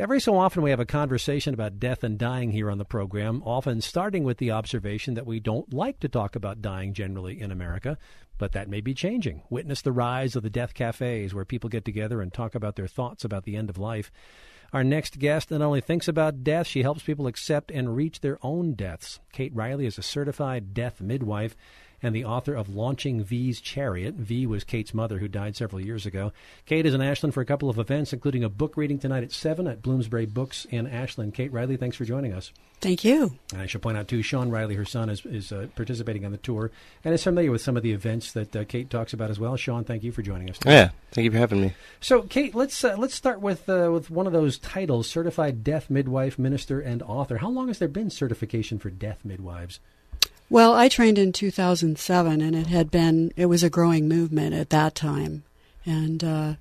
Every so often we have a conversation about death and dying here on the program, often starting with the observation that we don't like to talk about dying generally in America, but that may be changing. Witness the rise of the death cafes where people get together and talk about their thoughts about the end of life. Our next guest not only thinks about death, she helps people accept and reach their own deaths. Kate Riley is a certified death midwife and the author of Launching V's Chariot. V was Kate's mother, who died several years ago. Kate is in Ashland for a couple of events, including a book reading tonight at 7 at Bloomsbury Books in Ashland. Kate Riley, thanks for joining us. Thank you. And I should point out, too, Sean Riley, her son, is participating on the tour and is familiar with some of the events that Kate talks about as well. Sean, thank you for joining us today. Yeah, thank you for having me. So, Kate, let's start with one of those titles, Certified Death Midwife, Minister, and Author. How long has there been certification for death midwives? Well, I trained in 2007, and it was a growing movement at that time. And a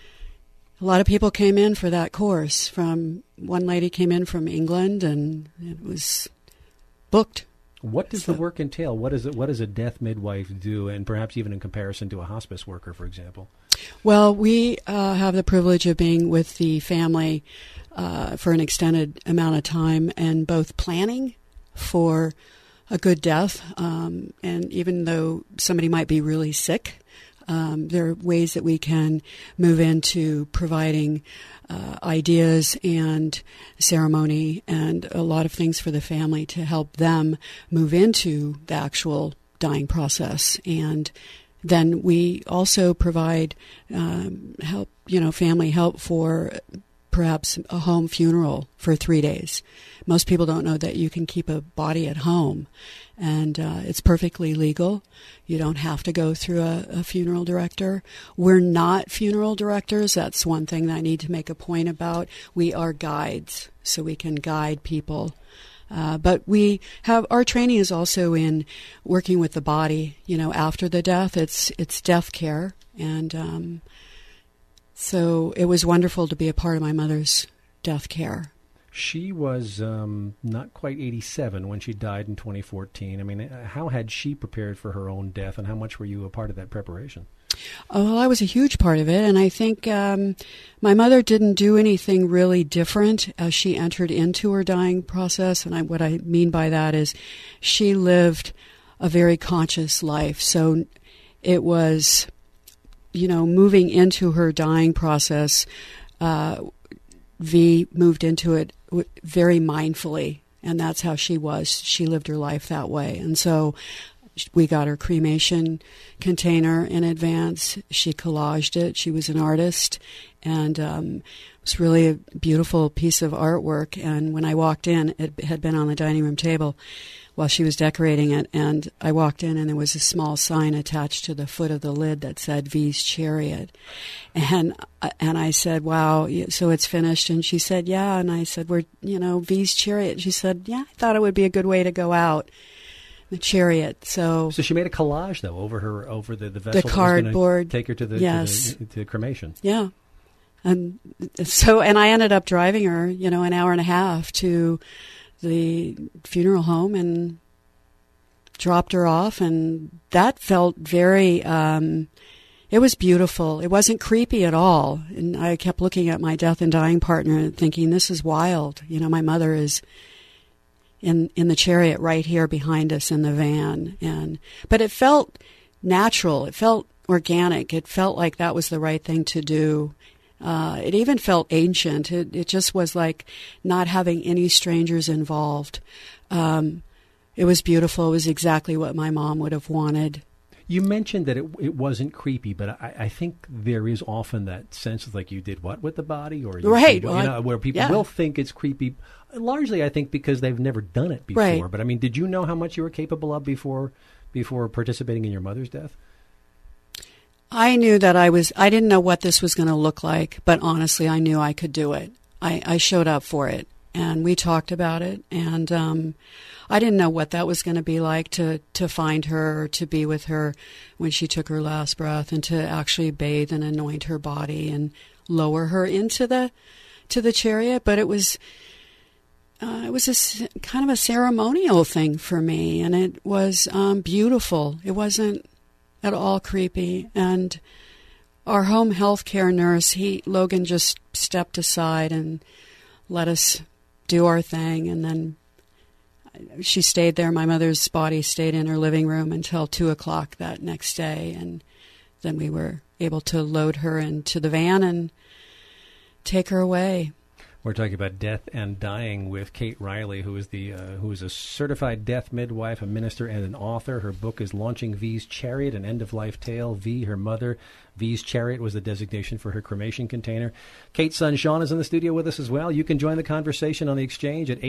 lot of people came in for that course. One lady came in from England, and it was booked. What does the work entail? What does a death midwife do, and perhaps even in comparison to a hospice worker, for example? Well, we have the privilege of being with the family for an extended amount of time, and both planning for a good death, and even though somebody might be really sick, there are ways that we can move into providing ideas and ceremony and a lot of things for the family to help them move into the actual dying process. And then we also provide help, family help for perhaps a home funeral for 3 days. Most people don't know that you can keep a body at home, and it's perfectly legal. You don't have to go through a funeral director. We're not funeral directors. That's one thing that I need to make a point about. We are guides, so we can guide people. But our training is also in working with the body, after the death. It's death care, and so it was wonderful to be a part of my mother's death care. She was not quite 87 when she died in 2014. I mean, how had she prepared for her own death, and how much were you a part of that preparation? Oh, well, I was a huge part of it, and I think my mother didn't do anything really different as she entered into her dying process, and what I mean by that is she lived a very conscious life. So it was, moving into her dying process, V moved into it very mindfully, and that's how she was. She lived her life that way. And so we got her cremation container in advance. She collaged it. She was an artist, and it was really a beautiful piece of artwork. And when I walked in, it had been on the dining room table while she was decorating it, and I walked in, and there was a small sign attached to the foot of the lid that said V's Chariot. And I said, wow, so it's finished? And she said, yeah. And I said, V's Chariot. She said, yeah, I thought it would be a good way to go out. The chariot. So she made a collage though over the vessel. The cardboard. Take her to the yes. to cremation. Yeah. And I ended up driving her, an hour and a half to the funeral home and dropped her off, and that felt very it was beautiful. It wasn't creepy at all. And I kept looking at my death and dying partner and thinking, this is wild. My mother is in the chariot right here behind us in the van. But it felt natural. It felt organic. It felt like that was the right thing to do. It even felt ancient. It just was like not having any strangers involved. It was beautiful. It was exactly what my mom would have wanted. You mentioned that it wasn't creepy, but I think there is often that sense of like, you did what with the body? Or right. Where people will think it's creepy, largely I think because they've never done it before. Right. But I mean, did you know how much you were capable of before participating in your mother's death? I knew that I didn't know what this was going to look like, but honestly, I knew I could do it. I showed up for it, and we talked about it, and I didn't know what that was going to be like to find her, or to be with her when she took her last breath, and to actually bathe and anoint her body and lower her into the chariot. But it was a kind of a ceremonial thing for me, and it was beautiful. It wasn't at all creepy. And our home health care nurse, Logan just stepped aside and let us do our thing. And then she stayed there. My mother's body stayed in her living room until 2:00 that next day. And then we were able to load her into the van and take her away. We're talking about death and dying with Kate Riley, who is a certified death midwife, a minister, and an author. Her book is Launching V's Chariot, an end-of-life tale. V, her mother. V's Chariot was the designation for her cremation container. Kate's son, Sean, is in the studio with us as well. You can join the conversation on the exchange at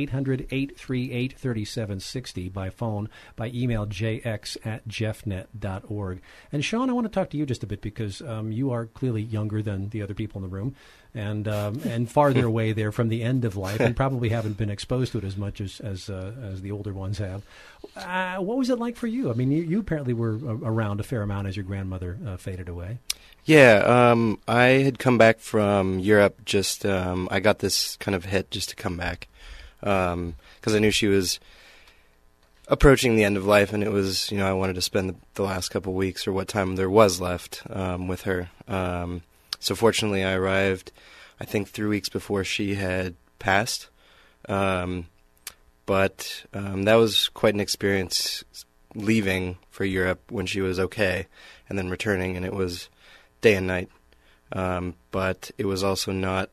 800-838-3760 by phone, by email jx@jeffnet.org. And Sean, I want to talk to you just a bit because you are clearly younger than the other people in the room and farther away there from the end of life and probably haven't been exposed to it as much as the older ones have. What was it like for you? I mean, you apparently were around a fair amount as your grandmother faded away. Yeah, I had come back from Europe just, I got this kind of hit just to come back, because I knew she was approaching the end of life, and it was, I wanted to spend the last couple of weeks or what time there was left with her. So fortunately I arrived, I think 3 weeks before she had passed, but that was quite an experience leaving for Europe when she was okay, and then returning, and it was day and night, but it was also not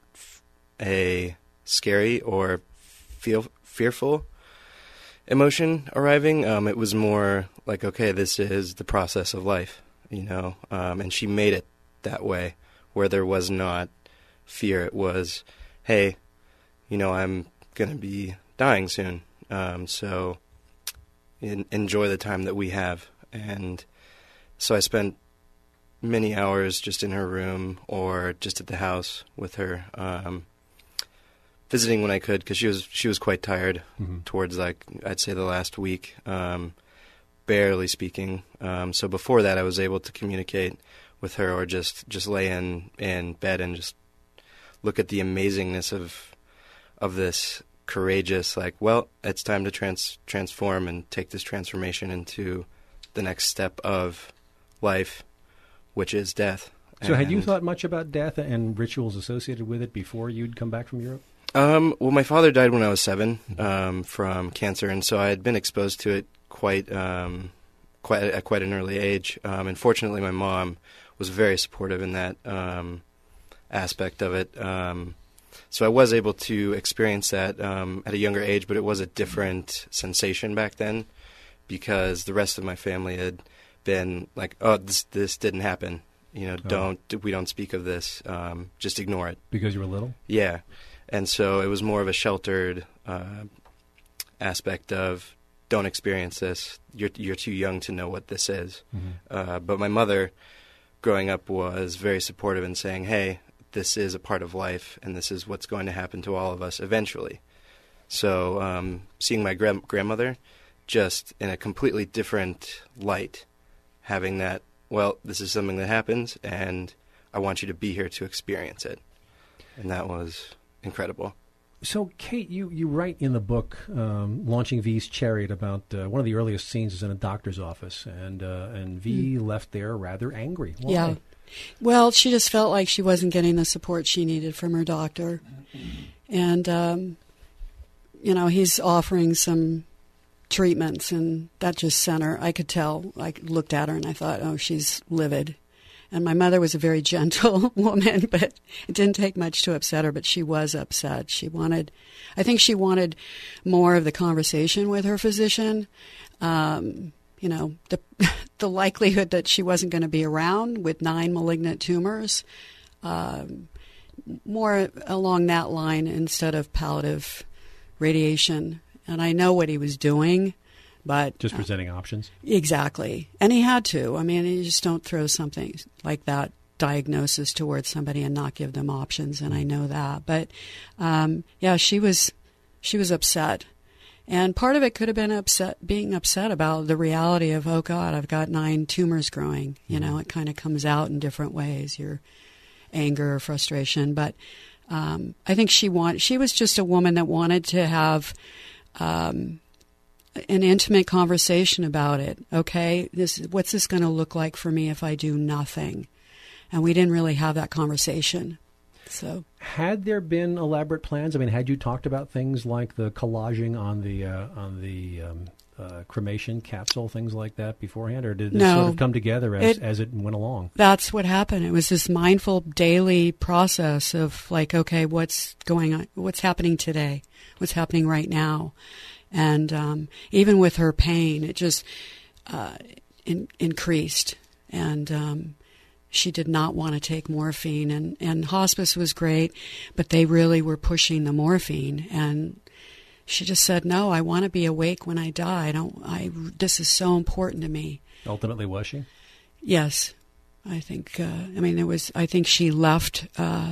a scary or fearful emotion arriving. It was more like, okay, this is the process of life, and she made it that way, where there was not fear. It was, hey, I'm going to be dying soon, so enjoy the time that we have. And so I spent many hours just in her room or just at the house with her, visiting when I could, because she was quite tired towards, I'd say the last week, barely speaking. So before that I was able to communicate with her or just lay in bed and just look at the amazingness of this courageous, it's time to transform and take this transformation into the next step of life, which is death. So had you thought much about death and rituals associated with it before you'd come back from Europe? Well, my father died when I was 7 from cancer, and so I had been exposed to it quite at quite an early age. And fortunately, my mom was very supportive in that aspect of it. So I was able to experience that at a younger age, but it was a different sensation back then because the rest of my family had been like, oh, this didn't happen. We don't speak of this. Just ignore it. Because you were little? Yeah. And so it was more of a sheltered aspect of, don't experience this. You're too young to know what this is. Mm-hmm. But my mother, growing up, was very supportive in saying, hey, this is a part of life, and this is what's going to happen to all of us eventually. So seeing my grandmother just in a completely different light, having that, well, this is something that happens, and I want you to be here to experience it. And that was incredible. So, Kate, you write in the book, Launching V's Chariot, about one of the earliest scenes is in a doctor's office, and V left there rather angry. Why? Yeah. Well, she just felt like she wasn't getting the support she needed from her doctor. And, he's offering some treatments, and that just sent her. I could tell. I looked at her, and I thought, oh, she's livid. And my mother was a very gentle woman, but it didn't take much to upset her, but she was upset. I think she wanted more of the conversation with her physician. The likelihood that she wasn't going to be around with 9 malignant tumors, more along that line instead of palliative radiation. And I know what he was doing. But just presenting options? Exactly. And he had to. I mean, you just don't throw something like that diagnosis towards somebody and not give them options, and I know that. But, she was upset. And part of it could have been being upset about the reality of, oh, God, I've got 9 tumors growing. It kind of comes out in different ways, your anger or frustration. But I think she was just a woman that wanted to have an intimate conversation about it. Okay, what's this going to look like for me if I do nothing? And we didn't really have that conversation. So, had there been elaborate plans? I mean, had you talked about things like the collaging on the cremation capsule, things like that beforehand, or did it sort of come together as it went along? That's what happened. It was this mindful daily process of like, okay, what's going on? What's happening today? What's happening right now? And even with her pain, it just increased. And she did not want to take morphine. And hospice was great, but they really were pushing the morphine. And she just said, no, I want to be awake when I die. This is so important to me. Ultimately, was she? Yes. I think, I think she left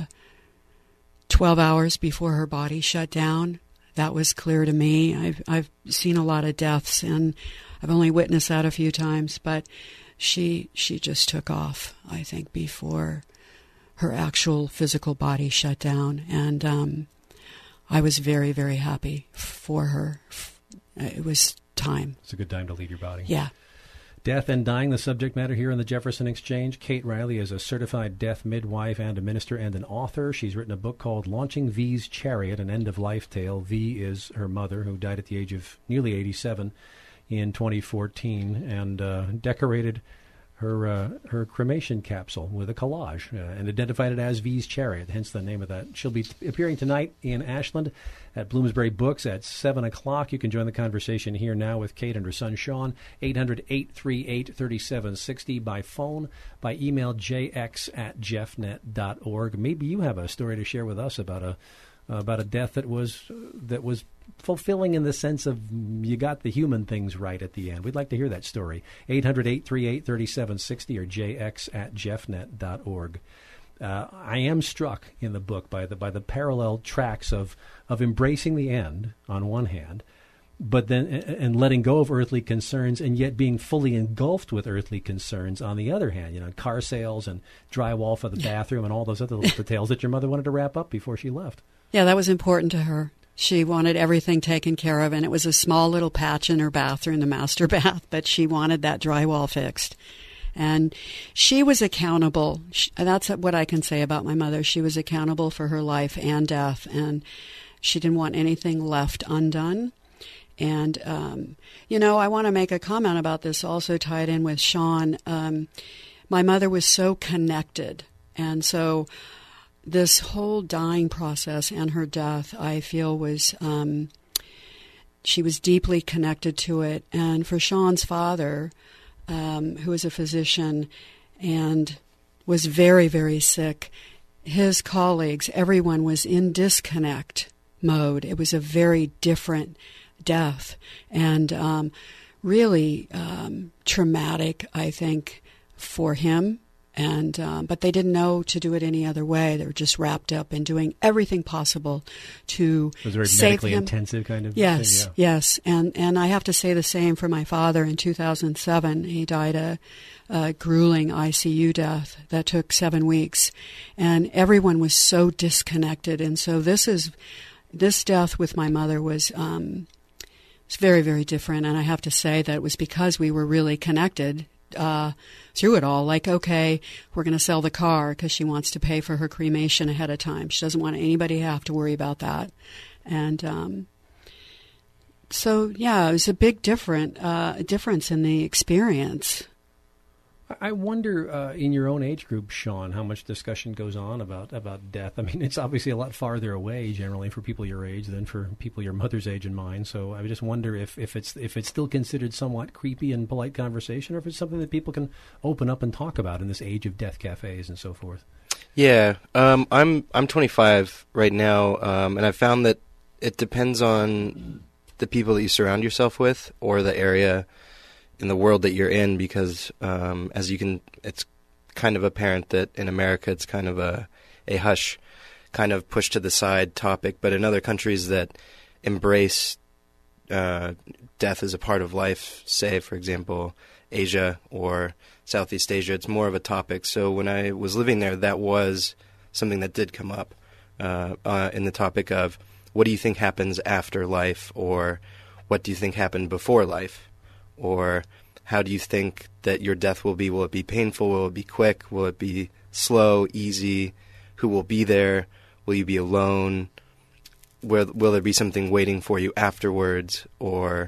12 hours before her body shut down. That was clear to me. I've seen a lot of deaths, and I've only witnessed that a few times, but she just took off, I think, before her actual physical body shut down. And I was very, very happy for her. It was time. It's a good time to leave your body. Yeah. Death and dying, the subject matter here in the Jefferson Exchange. Kate Riley is a certified death midwife and a minister and an author. She's written a book called Launching V's Chariot, an end-of-life tale. V is her mother, who died at the age of nearly 87 in 2014, and decorated her cremation capsule with a collage and identified it as V's Chariot, hence the name of that. She'll be appearing tonight in Ashland at Bloomsbury Books at 7 o'clock. You can join the conversation here now with Kate and her son Sean, 800-838-3760 by phone, by email, jx@jeffnet.org. Maybe you have a story to share with us about a death that was fulfilling in the sense of you got the human things right at the end. We'd like to hear that story. 800-838-3760 or jx@jeffnet.org. I am struck in the book by the parallel tracks of embracing the end on one hand, but then and letting go of earthly concerns, and yet being fully engulfed with earthly concerns on the other hand. You know, car sales and drywall for the bathroom and all those other little details that your mother wanted to wrap up before she left. Yeah, that was important to her. She wanted everything taken care of, and it was a small little patch in her bathroom, the master bath, but she wanted that drywall fixed. And she was accountable. That's what I can say about my mother. She was accountable for her life and death, and she didn't want anything left undone. And, I want to make a comment about this, also tied in with Sean. My mother was so connected, and so this whole dying process and her death, I feel, was she was deeply connected to it. And for Sean's father, who was a physician and was very, very sick, his colleagues, everyone was in disconnect mode. It was a very different death, and really traumatic, I think, for him. And but they didn't know to do it any other way. They were just wrapped up in doing everything possible to it was very save medically him. Intensive kind of yes, thing. Yeah. Yes. And I have to say the same for my father. In 2007, he died a grueling ICU death that took 7 weeks, and everyone was so disconnected. And so this death with my mother was it's very, very different. And I have to say that it was because we were really connected through it all. Like, okay, we're going to sell the car because she wants to pay for her cremation ahead of time. She doesn't want anybody to have to worry about that. And so, yeah, it was a big difference in the experience. I wonder, in your own age group, Sean, how much discussion goes on about death. I mean, it's obviously a lot farther away generally for people your age than for people your mother's age and mine. So I just wonder if it's still considered somewhat creepy and polite conversation, or if it's something that people can open up and talk about in this age of death cafes and so forth. Yeah, I'm 25 right now, and I've found that it depends on the people that you surround yourself with or the area in the world that you're in, because it's kind of apparent that in America it's kind of a hush, kind of pushed to the side topic, but in other countries that embrace death as a part of life, say, for example, Asia or Southeast Asia, it's more of a topic. So when I was living there, that was something that did come up in the topic of what do you think happens after life, or what do you think happened before life? Or how do you think that your death will be? Will it be painful? Will it be quick? Will it be slow, easy? who will be there? Will you be alone? Will there be something waiting for you afterwards, or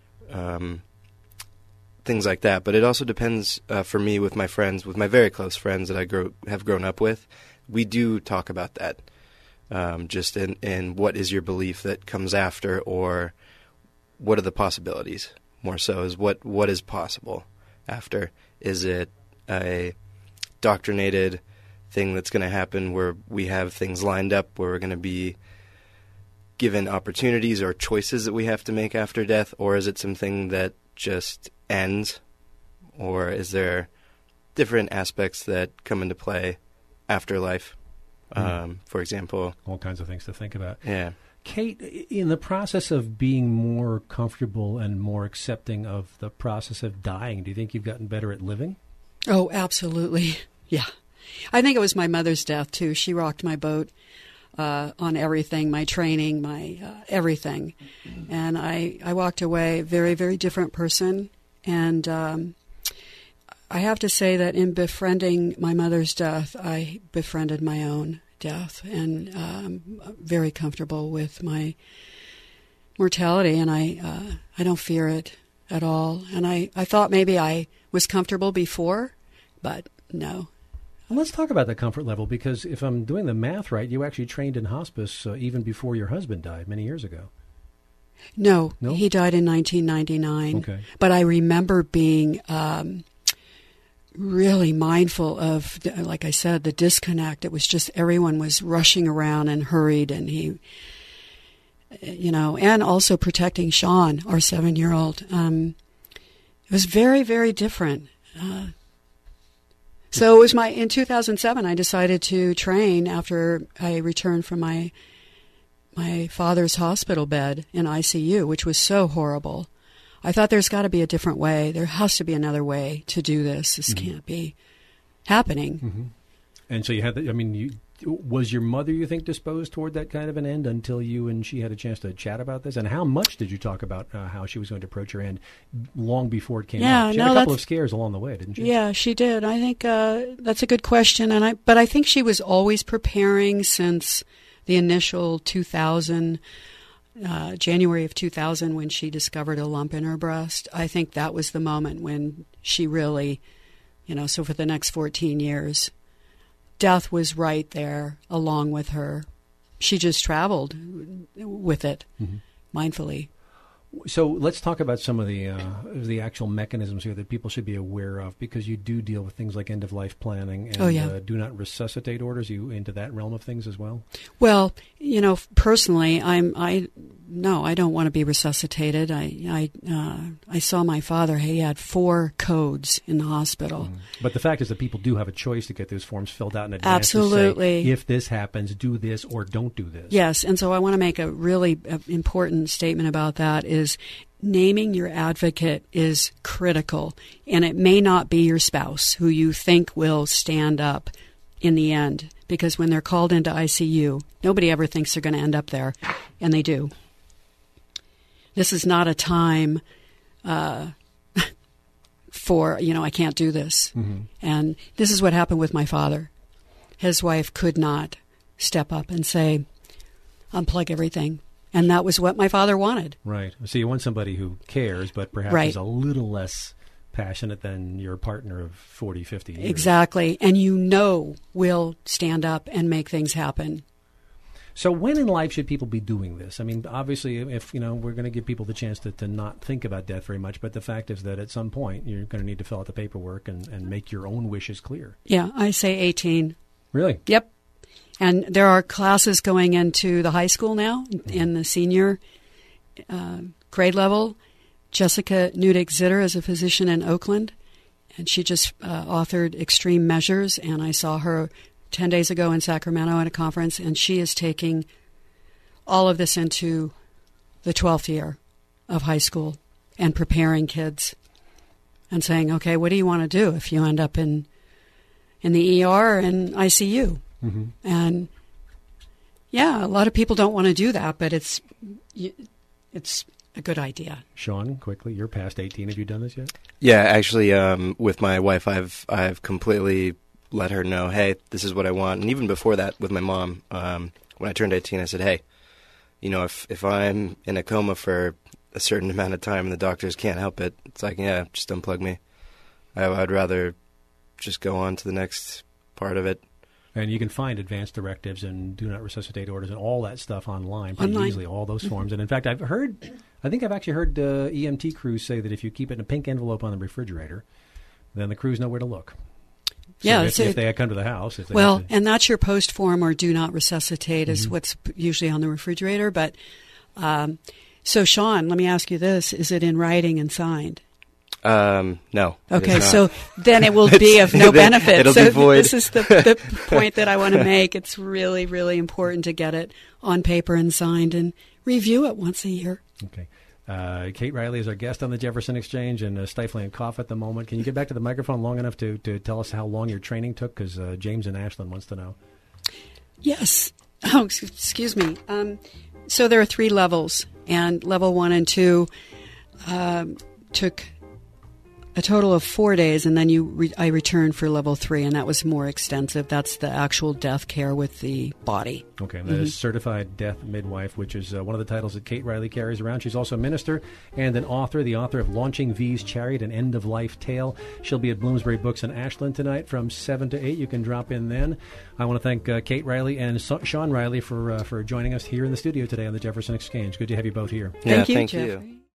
things like that? But it also depends for me with my friends, with my very close friends that I have grown up with. We do talk about that, just in what is your belief that comes after, or what are the possibilities? More so is what is possible after. Is it a doctrinated thing that's going to happen where we have things lined up where we're going to be given opportunities or choices that we have to make after death, or is it something that just ends, or is there different aspects that come into play after life? For example, all kinds of things to think about. Yeah. Kate, in the process of being more comfortable and more accepting of the process of dying, do you think you've gotten better at living? Oh, absolutely. Yeah. I think it was my mother's death, too. She rocked my boat on everything, my training, my everything. And I walked away a very, very different person. And I have to say that in befriending my mother's death, I befriended my own death, and I'm very comfortable with my mortality, and I don't fear it at all. And I thought maybe I was comfortable before, but no. Well, let's talk about the comfort level, because if I'm doing the math right, you actually trained in hospice even before your husband died many years ago. No? He died in 1999. Okay. But I remember being really mindful of, like I said, the disconnect. It was just everyone was rushing around and hurried, and he, and also protecting Sean, our 7-year-old. It was very, very different. So it was in 2007, I decided to train after I returned from my father's hospital bed in ICU, which was so horrible. I thought there's got to be a different way. There has to be another way to do this. This can't be happening. Mm-hmm. And so you had was your mother, you think, disposed toward that kind of an end until you and she had a chance to chat about this? And how much did you talk about how she was going to approach her end long before it came out? She had a couple of scares along the way, didn't she? Yeah, she did. I think that's a good question. But I think she was always preparing since the initial 2000, January of 2000, when she discovered a lump in her breast. I think that was the moment when she really, so for the next 14 years, death was right there along with her. She just traveled with it mindfully. So let's talk about some of the actual mechanisms here that people should be aware of, because you do deal with things like end-of-life planning and do not resuscitate orders. Are you into that realm of things as well? Well, personally, I don't want to be resuscitated. I saw my father. He had 4 codes in the hospital. But the fact is that people do have a choice to get those forms filled out in advance. Absolutely. To say, if this happens, do this or don't do this. Yes, and so I want to make a really important statement about that is naming your advocate is critical, and it may not be your spouse who you think will stand up in the end, because when they're called into ICU, nobody ever thinks they're going to end up there, and they do. This is not a time for, I can't do this. And this is what happened with my father. His wife could not step up and say, unplug everything. And that was what my father wanted. Right. So you want somebody who cares, but perhaps is a little less passionate than your partner of 40, 50 years. Exactly. And will stand up and make things happen. So when in life should people be doing this? I mean, obviously, if we're going to give people the chance to not think about death very much, but the fact is that at some point you're going to need to fill out the paperwork and make your own wishes clear. Yeah, I say 18. Really? Yep. And there are classes going into the high school now in the senior grade level. Jessica Nudek-Zitter is a physician in Oakland, and she just authored Extreme Measures, and I saw her 10 days ago in Sacramento at a conference, and she is taking all of this into the 12th year of high school and preparing kids and saying, okay, what do you want to do if you end up in the ER and ICU? And a lot of people don't want to do that, but it's a good idea. Sean, quickly, you're past 18. Have you done this yet? Yeah, actually, with my wife, I've completely let her know, hey, this is what I want. And even before that, with my mom, when I turned 18, I said, hey, you know, if I'm in a coma for a certain amount of time and the doctors can't help it, it's like, yeah, just unplug me. I'd rather just go on to the next part of it. And you can find advance directives and do not resuscitate orders and all that stuff online pretty easily, all those forms. And in fact, I think I've actually heard EMT crews say that if you keep it in a pink envelope on the refrigerator, then the crews know where to look. So Yeah, if they come to the house. If they well, and that's your post form or do not resuscitate is what's usually on the refrigerator. But so, Sean, let me ask you this: is it in writing and signed? No. Okay, so then it will be of no benefit. It'll so be void. This is the point that I want to make. It's really, really important to get it on paper and signed and review it once a year. Okay. Kate Riley is our guest on the Jefferson Exchange and stifling a cough at the moment. Can you get back to the microphone long enough to tell us how long your training took? Because James and Ashland wants to know. Yes. Oh, excuse me. So there are 3 levels, and level 1 and 2 took a total of 4 days, and then I returned for level 3, and that was more extensive. That's the actual death care with the body. Okay, that is Certified Death Midwife, which is one of the titles that Kate Riley carries around. She's also a minister and an author, the author of Launching V's Chariot, an end-of-life tale. She'll be at Bloomsbury Books in Ashland tonight from 7 to 8. You can drop in then. I want to thank Kate Riley and Sean Riley for joining us here in the studio today on the Jefferson Exchange. Good to have you both here. Yeah, Thank you, thank Jeffrey. you.